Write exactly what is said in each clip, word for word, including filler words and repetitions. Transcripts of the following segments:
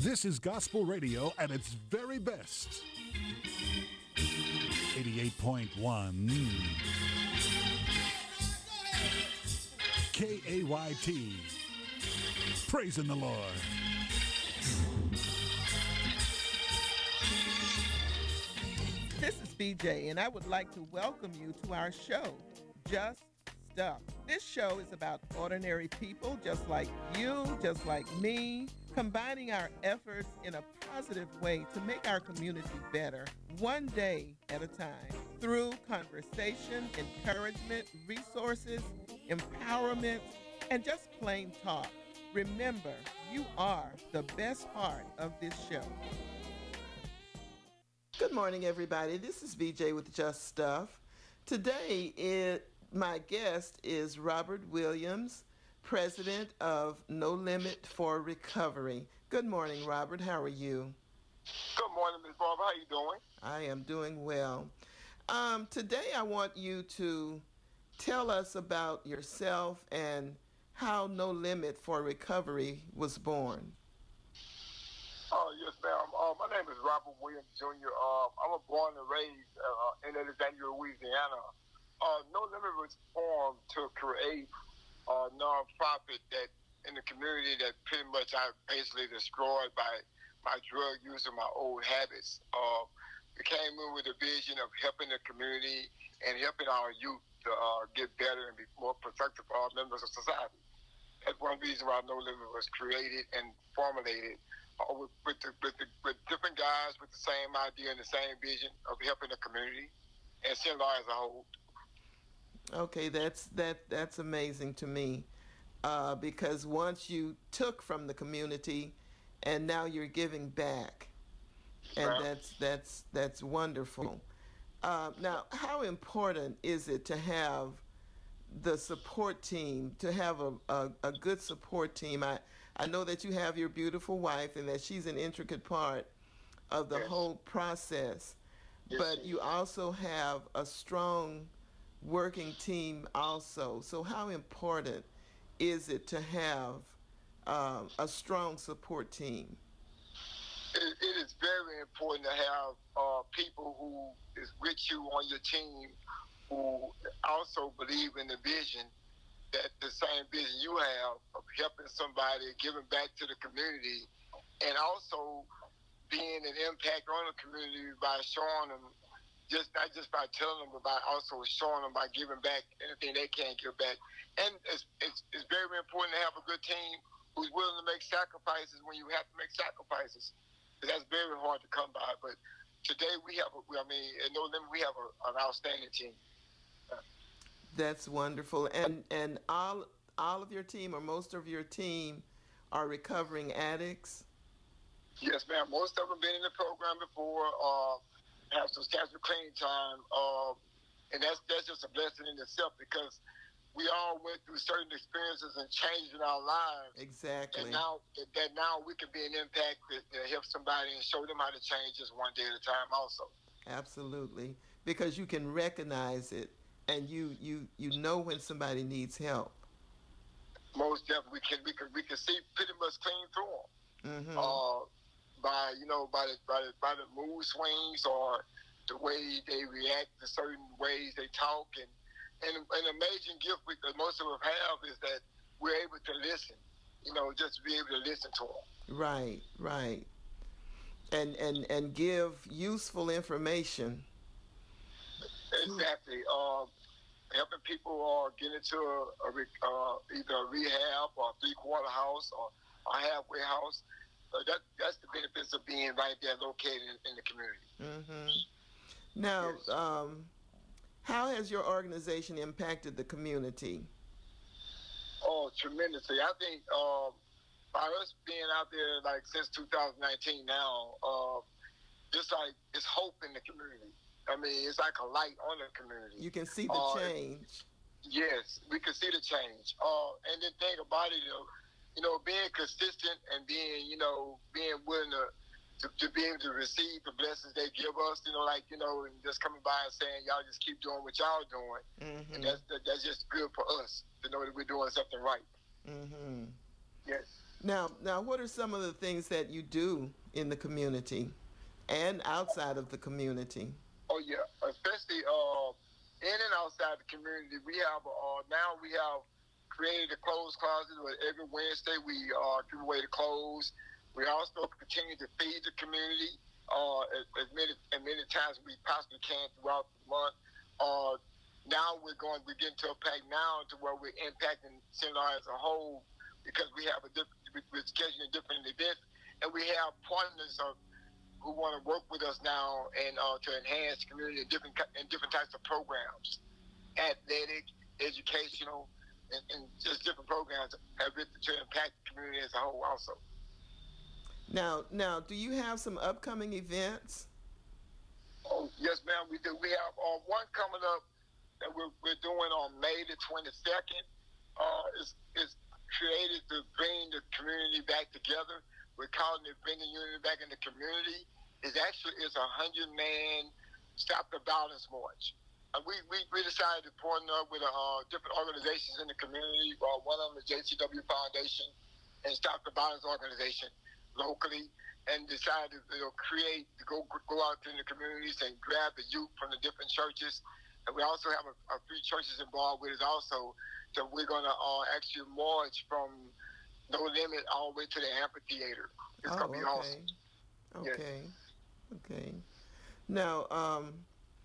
This is gospel radio at its very best. eighty-eight point one K A Y T. Praising the Lord. This is B J, and I would like to welcome you to our show, Just Stuff. This show is about ordinary people just like you, just like me, combining our efforts in a positive way to make our community better, one day at a time, through conversation, encouragement, resources, empowerment, and just plain talk. Remember, you are the best part of this show. Good morning, everybody. This is V J with Just Stuff. Today, it, my guest is Robert Williams, president of No Limit for Recovery. Good morning, Robert. How are you? Good morning, Miz Barbara. How you doing? I am doing well. Um, today, I want you to tell us about yourself and how No Limit for Recovery was born. Oh, yes, ma'am. Uh, my name is Robert Williams, Junior Uh, I'm a born and raised uh, in Alexandria, Louisiana. Uh, No Limit was formed to create a nonprofit that in the community that pretty much I basically destroyed by my drug use and my old habits. Uh, we came in with a vision of helping the community and helping our youth to uh, get better and be more productive for all members of society. That's one reason why No Limit was created and formulated uh, with, with, the, with, the, with different guys with the same idea and the same vision of helping the community and Saint Louis as a whole. Okay, that's that that's amazing to me, uh, because once you took from the community, and now you're giving back, and Right. that's that's that's wonderful. Uh, now, how important is it to have the support team, to have a, a, a good support team? I, I know that you have your beautiful wife and that she's an intricate part of the Yes. whole process, Yes, but she you also have a strong working team also. So how important is it to have um, a strong support team? It, it is very important to have uh, people who is with you on your team who also believe in the vision, that the same vision you have of helping somebody, giving back to the community, and also being an impact on the community by showing them, just not just by telling them, but by also showing them by giving back anything they can give back. And it's, it's, it's very important to have a good team who's willing to make sacrifices when you have to make sacrifices. That's very hard to come by. But today we have, a, I mean, at No Limit, we have a, an outstanding team. That's wonderful. And and all all of your team or most of your team are recovering addicts? Yes, ma'am. Most of them been in the program before, uh, have substantial clean time, uh, and that's that's just a blessing in itself because we all went through certain experiences and changes in our lives. Exactly. And now that now we can be an impact that, that help somebody and show them how to change just one day at a time also. Absolutely. Because you can recognize it and you you you know when somebody needs help. Most definitely, we can we can we can see pretty much clean through them. Mhm. Uh, by you know by the, by the by the mood swings or the way they react to certain ways they talk, and and an amazing gift we, that most of us have is that we're able to listen. You know, just to be able to listen to them. Right, right. And and and give useful information. Exactly. Uh, helping people uh, get into a, a re- uh, either a rehab or a three quarter house or a halfway house. Uh, that that's the benefits of being right there located in, in the community. Mhm. Now, Yes. um how has your organization impacted the community? Oh, tremendously. I think um, by us being out there like since two thousand nineteen now, uh, just like it's hope in the community. I mean, it's like a light on the community. You can see the Uh, change. Yes, we can see the change. Uh, and the thing about it, you know, you know, being consistent and being, you know, being willing to, to, to be able to receive the blessings they give us, you know, like, you know, and just coming by and saying, y'all just keep doing what y'all doing. Mhm. And that's that, that's just good for us to know that we're doing something right. Mhm. Yes. Now, now, what are some of the things that you do in the community and outside of the community? Oh yeah, especially uh, in and outside the community. We have uh, now we have created a clothes closet where every Wednesday we uh, give away the clothes. We also continue to feed the community uh, as, as many as many times as we possibly can throughout the month. Uh, now we're going we're getting to a pack now to where we're impacting Seminole as a whole because we have a different we're scheduling different events and we have partners of who want to work with us now and uh, to enhance community in different in different types of programs, athletic, educational, and, and just different programs have been to impact the community as a whole. Also, Now, now, do you have some upcoming events? oh yes, ma'am, we do. We have uh, one coming up that we're, we're doing on May the twenty-second. Uh, it's, it's created to bring the community back together. We're calling it Bringing Unity Back in the Community. It's actually it's a hundred man Stop the Violence March. And we, we, we decided to partner up with uh, different organizations in the community. Uh, one of them is J C W Foundation and Stop the Violence Organization locally, and decided to you know, create to go go out in the communities and grab the youth from the different churches. And we also have a, a few churches involved with it also. So we're going to uh, actually march from No Limit all the way to the amphitheater. It's Oh, going to be okay. awesome. Okay. Yes. Okay. Now, um,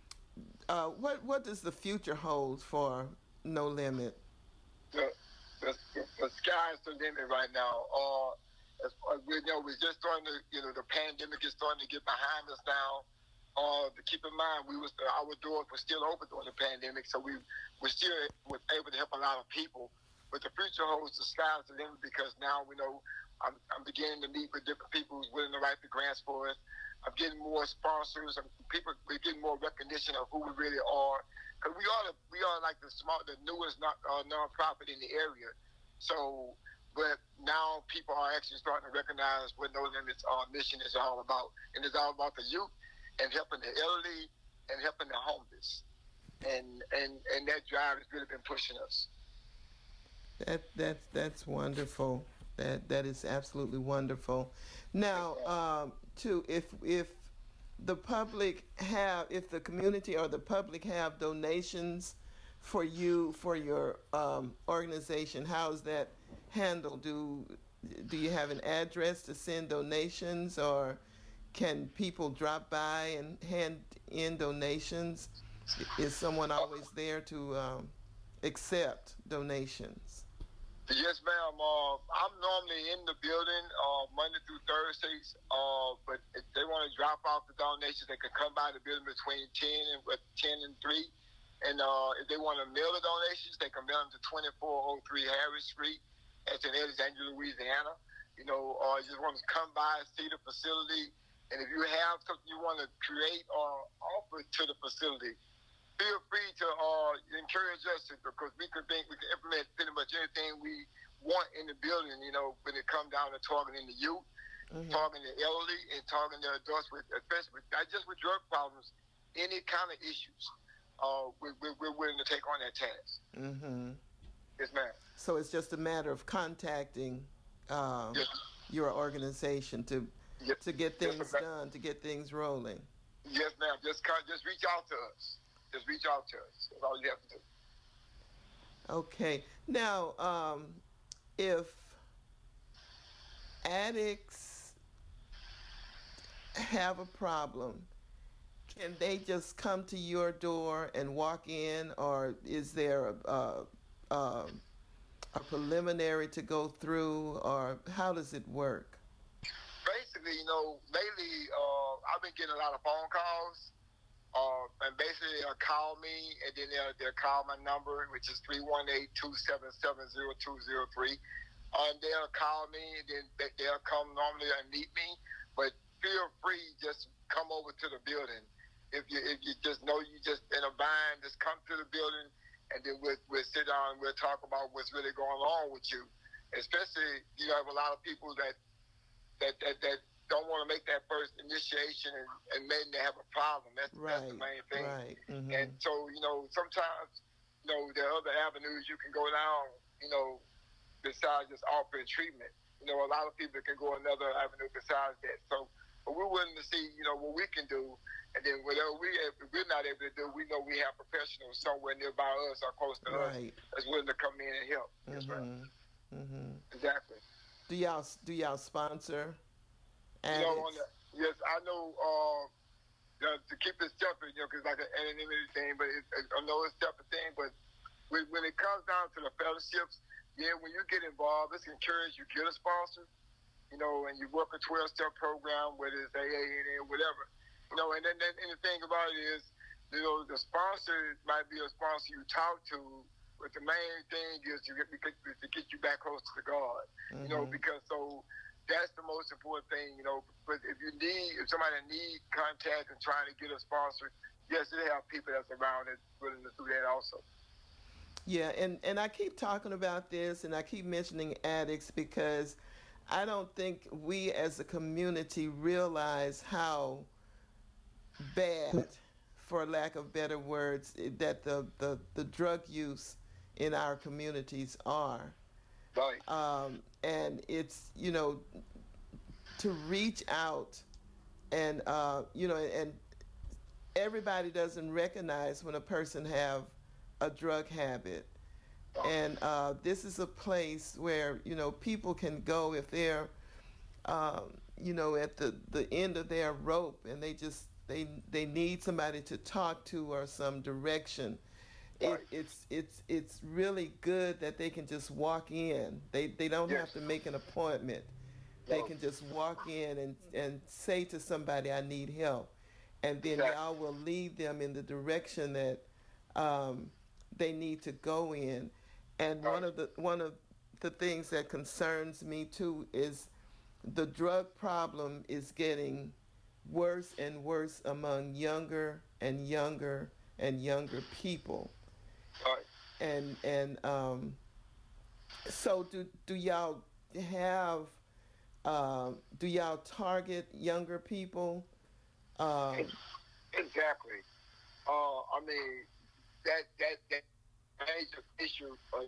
uh, what what does the future hold for No Limit? The, the, the sky's the limit right now. Uh, as, as we know, we're just starting to, you know, the pandemic is starting to get behind us now. Uh, to keep in mind, we was our doors were still open during the pandemic, so we we still was able to help a lot of people. But the future holds the sky's the limit because now we know I'm, I'm beginning to meet with different people who's willing to write the grants for us. I'm getting more sponsors. And people, we're getting more recognition of who we really are. Because we are the, we are like the small, the newest not, uh, nonprofit in the area. So, but now people are actually starting to recognize what No Limits uh, mission is all about, and it's all about the youth and helping the elderly and helping the homeless. And and and that drive has really been pushing us. That that's that's wonderful. That that is absolutely wonderful. Now, um, too, if if the public have, if the community or the public have donations for you for your um, organization, how is that handled? Do do you have an address to send donations, or can people drop by and hand in donations? Is someone always there to um, accept donations? Yes, ma'am. Uh, I'm normally in the building uh, Monday through Thursdays, uh, but if they want to drop off the donations, they can come by the building between ten and uh, ten and three. And uh, if they want to mail the donations, they can mail them to twenty-four oh three Harris Street, that's in Alexandria, Louisiana. You know, or uh, you just want to come by, see the facility, and if you have something you want to create or offer to the facility, feel free to uh, encourage us because we can think we can implement pretty much anything we want in the building. You know, when it comes down to targeting the youth, mm-hmm. targeting the elderly, and targeting the adults with, especially with, not just with drug problems, any kind of issues. Uh, we, we, we're willing to take on that task. Mm-hmm. Yes, ma'am. So it's just a matter of contacting um, yes. your organization to yes. to get things yes, done, to get things rolling. Yes, ma'am. Just just reach out to us. Just reach out to us. That's all you have to do. Okay. Now, um, if addicts have a problem, can they just come to your door and walk in, or is there a, a, a, a preliminary to go through, or how does it work? Basically, you know, lately uh, I've been getting a lot of phone calls. Uh, and basically, they'll call me, and then they'll, they'll call my number, which is three one eight, two seven seven, zero two zero three. Uh, and they'll call me, and then they'll come normally and meet me. But feel free, just come over to the building. If you if you just know you just in a bind, just come to the building, and then we'll, we'll sit down and we'll talk about what's really going on with you. Especially, you have a lot of people that that that, that don't want to make that first initiation, and, and maybe they have a problem. That's, right, that's the main thing. Right. Mm-hmm. And so, you know, sometimes, you know, there are other avenues you can go down, you know, besides just offering treatment. you know, a lot of people can go another avenue besides that. So, but we're willing to see, you know, what we can do. And then whatever we, if we're not able to do, we know we have professionals somewhere nearby us or close to Right. us that's willing to come in and help. Yes, ma'am. Mm-hmm. Mm-hmm. Exactly. Do y'all do y'all sponsor You know, on addicts? the, yes, I know. Uh, you know, to keep it separate, you know, because like an anonymity thing, but it, I know it's a separate thing. But when, when it comes down to the fellowships, yeah, when you get involved, it's encouraged. You get a sponsor, you know, and you work a twelve-step program, whether it's A A, N A, whatever, you know. And then, then and the thing about it is, you know, the sponsor might be a sponsor you talk to, but the main thing is to get, to get you back close to God, Mm-hmm. you know, because so that's the most important thing, you know. But if you need, if somebody need contact and trying to get a sponsor, yes, they have people that's around that's willing to do that also. Yeah, and, and I keep talking about this and I keep mentioning addicts because I don't think we as a community realize how bad, for lack of better words, that the, the, the drug use in our communities are. Right. Um, and it's, you know, to reach out and, uh, you know, and everybody doesn't recognize when a person have a drug habit. And uh, this is a place where, you know, people can go if they're, um, you know, at the, the end of their rope and they just, they, they need somebody to talk to or some direction. Right. It, it's it's it's really good that they can just walk in. They they don't Yes. have to make an appointment. They No. can just walk in and, and say to somebody, I need help. And then Exactly. y'all will lead them in the direction that um, they need to go in. And Right. one of the one of the things that concerns me too is the drug problem is getting worse and worse among younger and younger and younger people. Right. And and um, so do do y'all have um, do y'all target younger people? Um, Exactly. Uh, I mean, that that that major issue of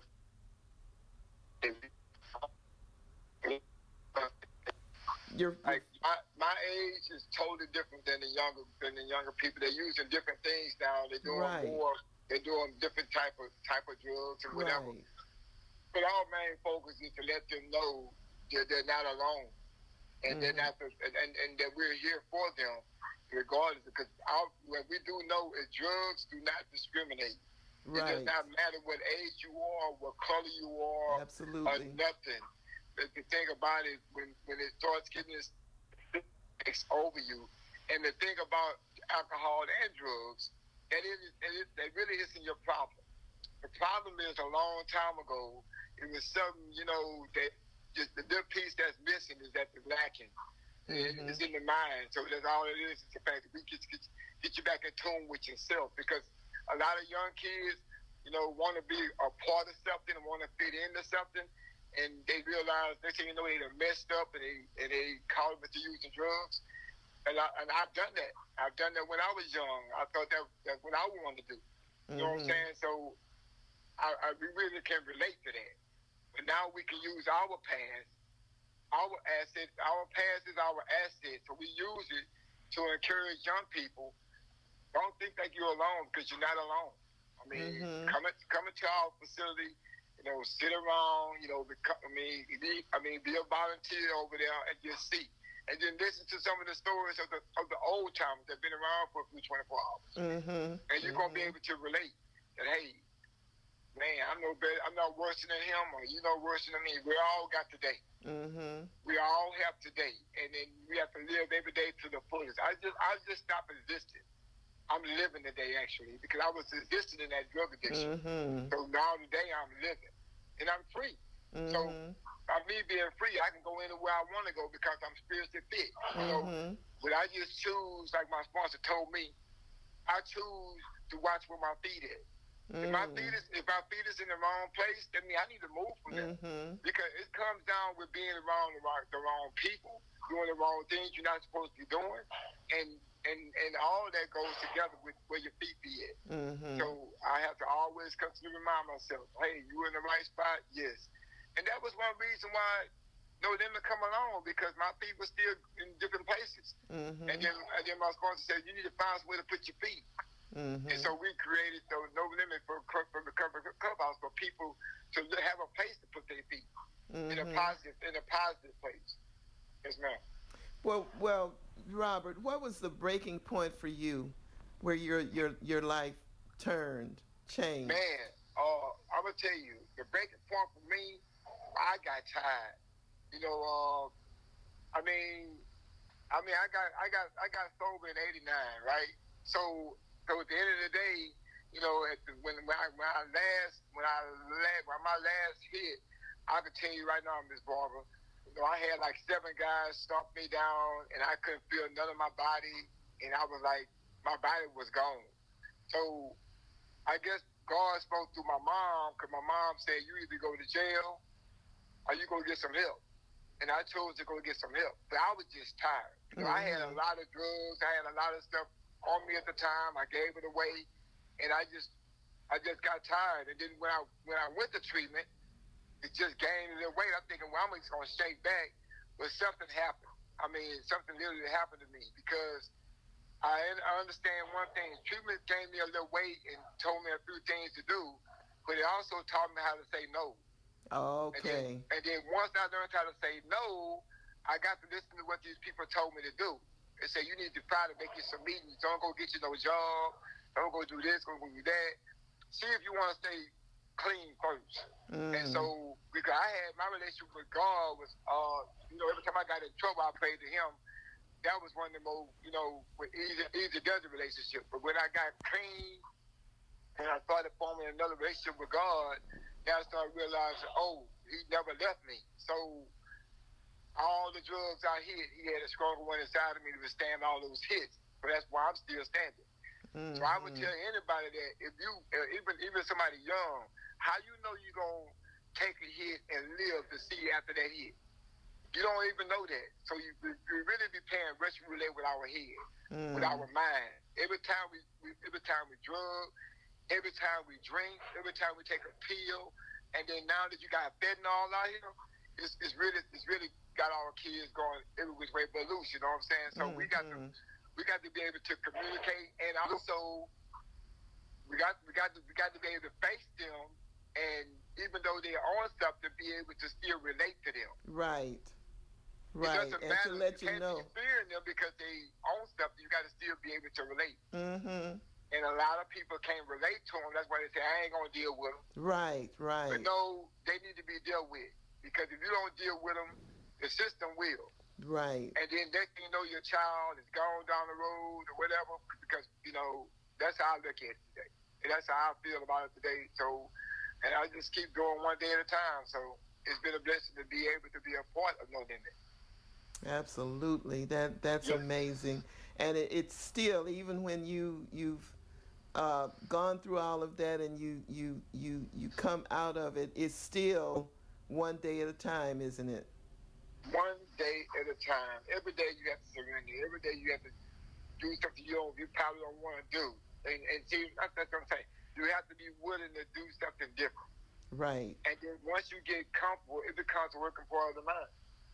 you're, you're like my, my age is totally different than the younger than the younger people. They're using different things now. They're doing right, more. They're doing different type of type of drugs and whatever. right. But our main focus is to let them know that they're not alone, and Mhm. they're not, the, and, and and that we're here for them, regardless. Because our, what we do know is drugs do not discriminate. It does Right. not matter what age you are, what color you are, or Absolutely. nothing. But the thing about it, when when it starts getting this takes over you, and the thing about alcohol and drugs, that is, that, is, that really isn't your problem. The problem is a long time ago, it was something, you know, that just the little piece that's missing is that it's lacking. Mhm. It's in the mind. So that's all it is. It's the fact that we get, get, get you back in tune with yourself. Because a lot of young kids, you know, want to be a part of something and want to fit into something. And they realize, they say, you know, they done messed up and they, and they call them into using drugs. And, I, and I've done that. I've done that when I was young. I thought that that's what I wanted to do. You know what I'm Mhm. saying? So I, I, we really can relate to that. But now we can use our past, our assets. Our past is our asset, so we use it to encourage young people. Don't think that you're alone because you're not alone. I mean, Mhm. come at, come into our facility. You know, sit around. You know, become, I mean, be, I mean, be a volunteer over there and just see, and then listen to some of the stories of the of the old timers that've been around for twenty-four hours, Mhm. and you're gonna be Mhm. able to relate that. Hey, man, I'm no better. I'm not worse than him, or you know worse than me. We all got today. Mhm. We all have today, and then we have to live every day to the fullest. I just, I just stopped existing. I'm living today actually because I was existing in that drug addiction. Mhm. So now today I'm living, and I'm free. So Mhm. by me being free, I can go anywhere I want to go because I'm spiritually fit. You know, Mhm. but I just choose, like my sponsor told me, I choose to watch where my feet is. If my feet is if my feet is in the wrong place, then I need to move from there. Mhm. Because it comes down with being around the wrong, the wrong people, doing the wrong things you're not supposed to be doing, and and and all that goes together with where your feet be at. Mhm. So I have to always constantly remind myself, hey, you in the right spot? Yes. And that was one reason why No Limit come along because my feet were still in different places. Mm-hmm. And then and then my sponsor said, you need to find somewhere to put your feet. Mm-hmm. And so we created the No Limit for, for the clubhouse for people to have a place to put their feet mm-hmm. in a positive in a positive place. Yes, ma'am. Well, well, Robert, what was the breaking point for you, where your your your life turned, changed? Man, uh, I'm gonna tell you, the breaking point for me, I got tired. You know, uh, I mean, I mean, I got I got I got sober in eighty-nine, right? So. So at the end of the day, you know, at the, when, when, I, when I last, when I last, when my last hit, I can tell you right now, Miss Barbara, you know, I had like seven guys stomp me down, and I couldn't feel none of my body, and I was like, my body was gone. So I guess God spoke through my mom, because my mom said, you either go to jail or you go get some help. And I chose to go get some help. But I was just tired. You know, mm-hmm. I had a lot of drugs. I had a lot of stuff on me at the time. I gave it away, and I just, I just got tired. And then when I when I went to treatment, it just gained a little weight. I'm thinking, well, I'm just gonna shake back, but something happened. I mean, something literally happened to me because I I understand one thing. Treatment gave me a little weight and told me a few things to do, but it also taught me how to say no. Okay. And then, and then once I learned how to say no, I got to listen to what these people told me to do. They say, you need to try to make you some meetings. Don't go get you no job. Don't go do this, go do that. See if you want to stay clean first. Mm. And so, because I had my relationship with God was, uh, you know, every time I got in trouble, I prayed to Him. That was one of the most, you know, easy, easy does the relationship. But when I got clean and I started forming another relationship with God, then I started realizing, oh, He never left me. So, all the drugs I hit, He had a stronger one inside of me to withstand all those hits. So that's why I'm still standing. Mm-hmm. So I would tell anybody that if you, even even somebody young, how you know you're going to take a hit and live to see after that hit? You don't even know that. So you, you really be playing Russian roulette with our head, mm. with our mind. Every time we, we, every time we drug, every time we drink, every time we take a pill, and then now that you got fentanyl out here, it's, it's really, it's really got our kids going every which way but loose. You know what I'm saying? So mm-hmm. we got to, we got to be able to communicate, and also we got, we got to, we got to be able to face them, and even though they're on something, be able to still relate to them. Right. Right. It doesn't and matter. to let you, you know. Be fearing them because they own something. You got to still be able to relate. Mm-hmm. And a lot of people can't relate to them. That's why they say, I ain't going to deal with them. Right, right. But no, they need to be dealt with. Because if you don't deal with them, the system will. Right. And then next thing you know, your child is gone down the road or whatever. Because, you know, that's how I look at it today. And that's how I feel about it today. So, and I just keep going one day at a time. So it's been a blessing to be able to be a part of No Limit. Absolutely. That That's yep. amazing. And it, it's still, even when you, you've uh, gone through all of that and you, you, you, you come out of it, it's still one day at a time, isn't it? One day at a time. Every day you have to surrender. Every day you have to do something you don't, you probably don't want to do. And, and see, that's what I'm saying. You have to be willing to do something different. Right. And then once you get comfortable, it becomes a working part of the mind.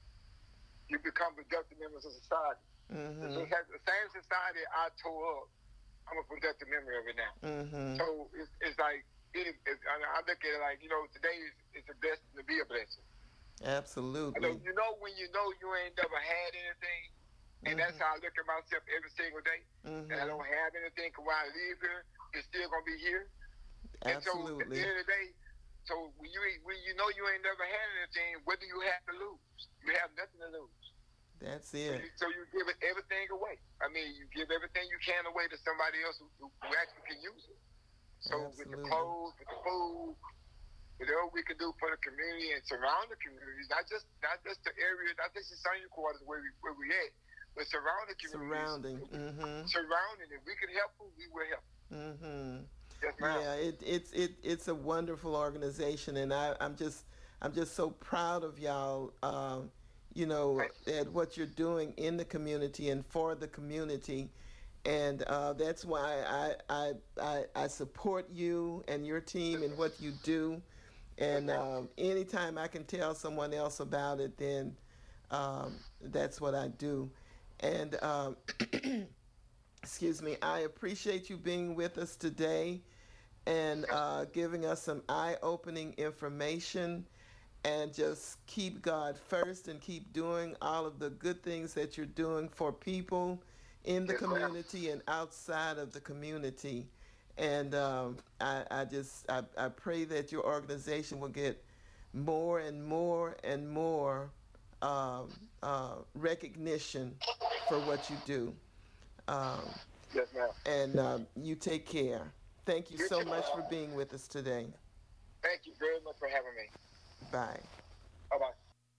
You become productive members of society. Mm-hmm. So the same society I tore up, I'm a productive member of it now. Mm-hmm. So it's, it's like, it, it, I look at it like, you know, today is, is a blessing to be a blessing. Absolutely. I know, you know when you know you ain't never had anything, and mm-hmm. that's how I look at myself every single day. Mm-hmm. And I don't have anything, because when I leave here, it's still going to be here. Absolutely. And so at the end of the day, so when you when you know you ain't never had anything, what do you have to lose? You have nothing to lose. That's it. it. So you, so you give it everything away. I mean, you give everything you can away to somebody else who, who actually can use it. So Absolutely. With the clothes, with the food, whatever we can do for the community and surround the communities, not just not just the area, not just the senior quarters where we where we at, but surround the communities. Surrounding. Mm-hmm. Surrounding. If we can help them, we will help. Mm-hmm. Yes, yeah, it, it's it it's a wonderful organization, and I, I'm just I'm just so proud of y'all. Um, you know, at what you're doing in the community and for the community, and uh, that's why I, I I I support you and your team and what you do, Yes, And ma'am. um, anytime I can tell someone else about it, then um, that's what I do. And um, excuse me, I appreciate you being with us today and uh, giving us some eye opening information. And just keep God first and keep doing all of the good things that you're doing for people in the Yes, ma'am. community and outside of the community. And um, I, I just I, I pray that your organization will get more and more and more um, uh, recognition for what you do. Um, Yes, ma'am. and um, you take care. Thank you You so too. much for Uh, being with us today. thank you very much for having me. Bye. Bye bye.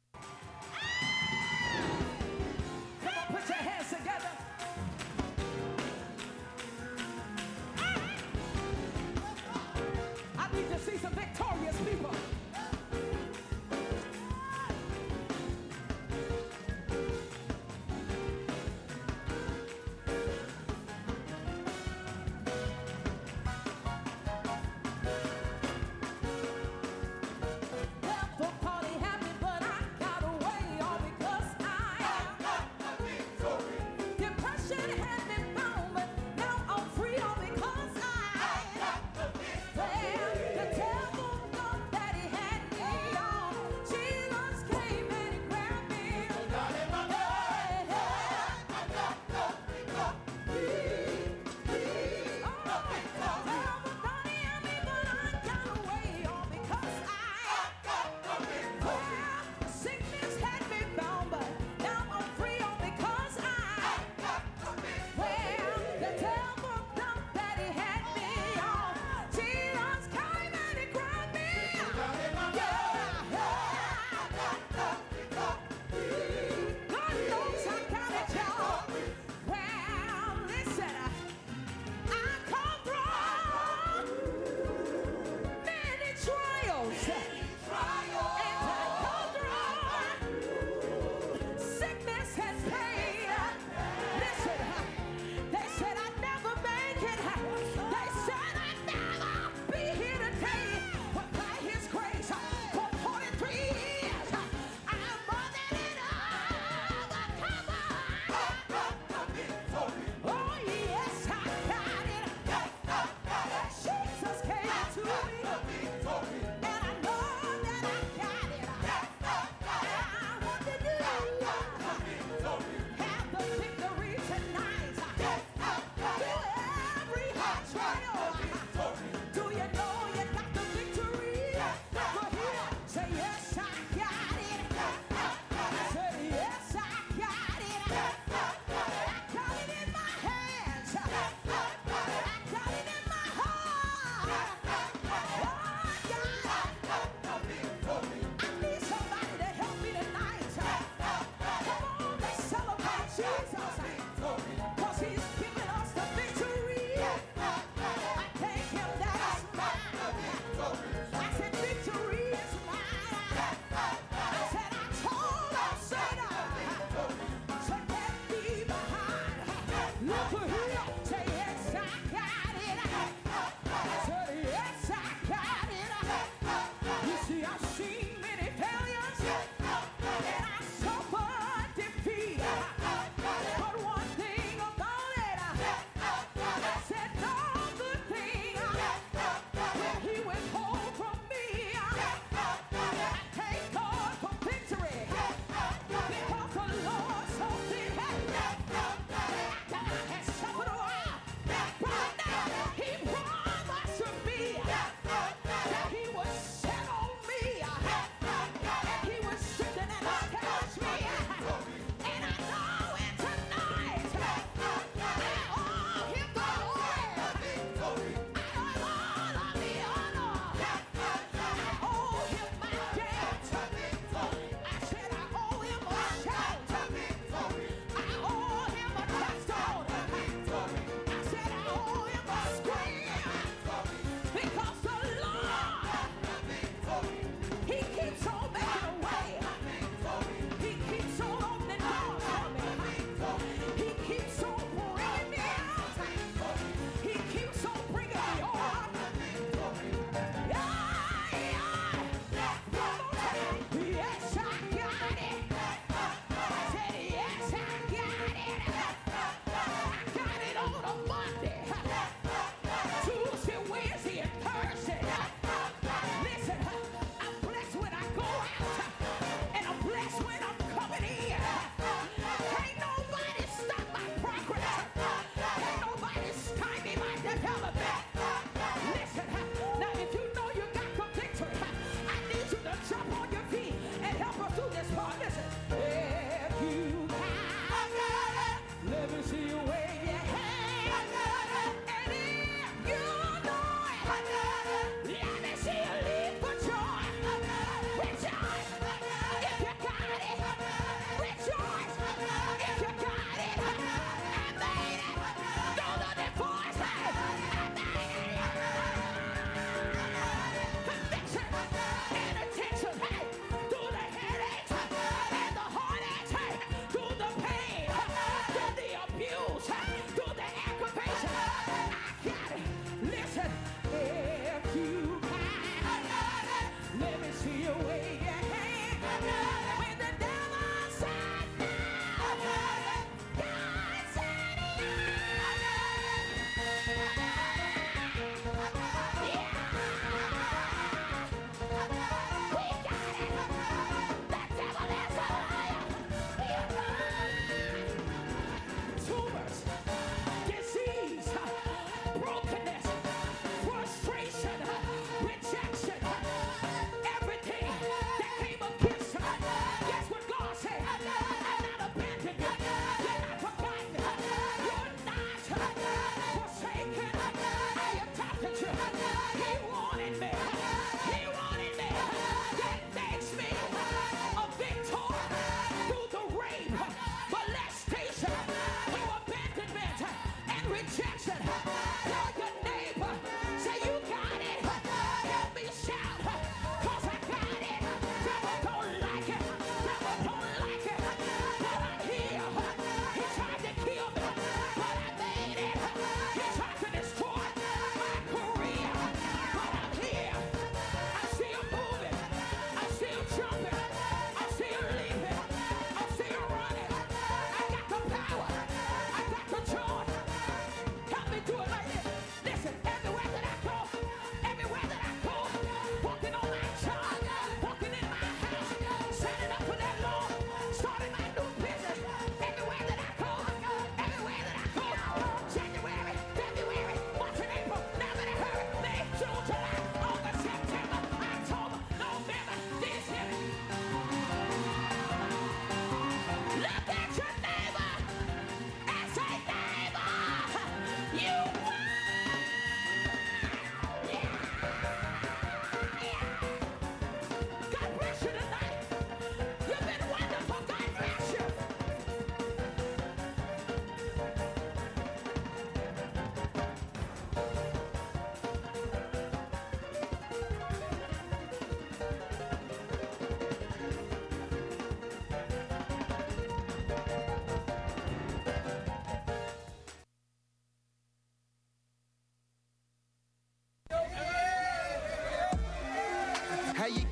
Come on, put your hands together. I need to see some victorious people. Devil caught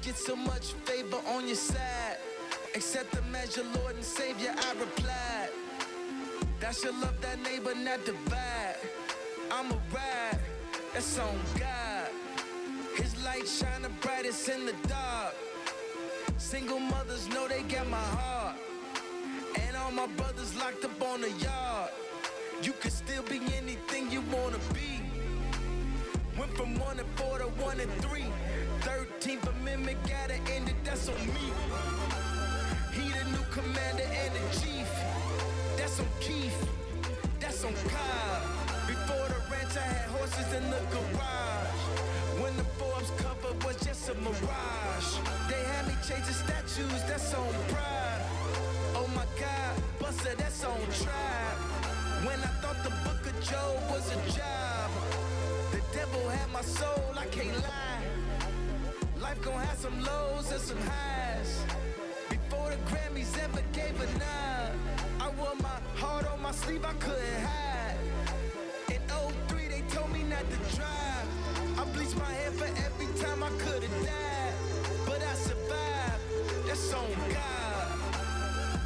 get so much favor on your side. Accept them as your Lord and Savior, I replied. That should love that neighbor, not divide. I'm a ride, that's on God. His light shine the brightest in the dark. Single mothers know they got my heart. And all my brothers locked up on the yard. You can still be anything you wanna be. Went from one and four to one and three. Thirteenth Amendment gotta end it, that's on me. He the new commander and the chief. That's on Keith, that's on Cobb. Before the ranch I had horses in the garage. When the Forbes cover was just a mirage. They had me chasing statues, that's on Pride. Oh my God, Buster, that's on Tribe. When I thought the book of Job was a job, the devil had my soul, I can't lie. Life gon' have some lows and some highs. Before the Grammys ever gave a nod, I wore my heart on my sleeve, I couldn't